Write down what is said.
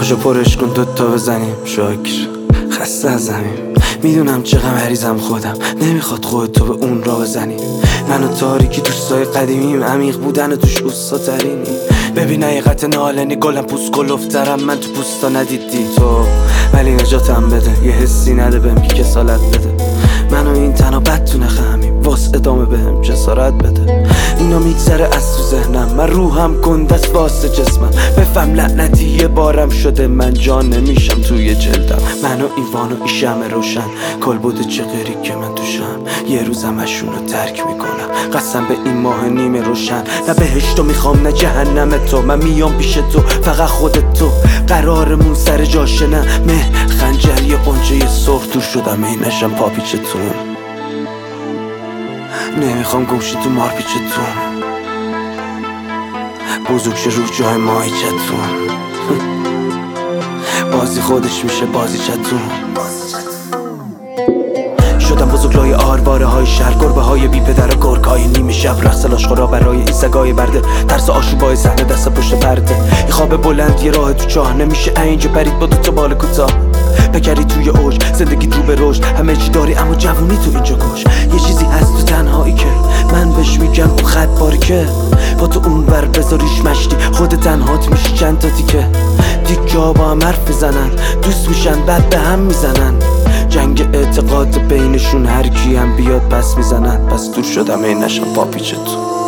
پاشو پرش کن دوتا بزنیم شاکر خسته از زمین. میدونم چقدر مریضم خودم، نمیخواد خودتو به اون را بزنی. من و تاریکی دوستای قدیمیم، عمیق بودن و توش اوستا ترینی. ببین حقیقت نالنی گلم پوست کلوفترم، من تو پوستا ندیدی تو، ولی نجاتم بده. یه حسی نده بهم که کسالت بده. من و این تنها بد تو نخمیم، واس ادامه بهم جسارت بده. اینا میگذره از تو ذهنم، من روحم گندست واسه جسمم. بفهم لعنتی یه بارم شده، من جان نمیشم توی جلدم. من و ایوان و این شمع روشن، کل بوده چه غیری که من توشم. یه روز همشونو ترک میکنم، قسم به این ماه نیمه روشن. نه بهشتو میخوام نه جهنم تو، من میام پیش تو فقط خودت تو. قرارمون سر جاشه نه مه خنجر یه قنچه سرخ دور شدم ای نشم پاپیچتون. نمیخوام گمشی تو مار پیچتون، بزرگ شه رو جای ماهیچتون. بازی خودش میشه بازی چتون. شدم بزرگلای آرواره های شهر، گربه های بی پدر و گرگ های نیمه شب. رقص لاشخورا برای این سگای برده، ترس آشوبای صحنه دست پشت پرده. این خواب بلند یه راه تو چاه، نمیشه اینجا پرید با دوتا بال کوتاه. بگری توی اوج زندگی رو به رشد، همه چی داری اما جوونی تو اینجا کش. یه چیزی هست تو تنهایی که من بهش میگم اون خط باریکه. با تو اون بر بذاریش مشتی، خود تنهات میشی چند تا تیکه. دیگه با هم حرف میزنن، دوست میشن بعد به هم میزنن. جنگ اعتقاد بینشون هر کی هم بیاد پس میزنن. پس دور شدم ای نشم پاپیچتون.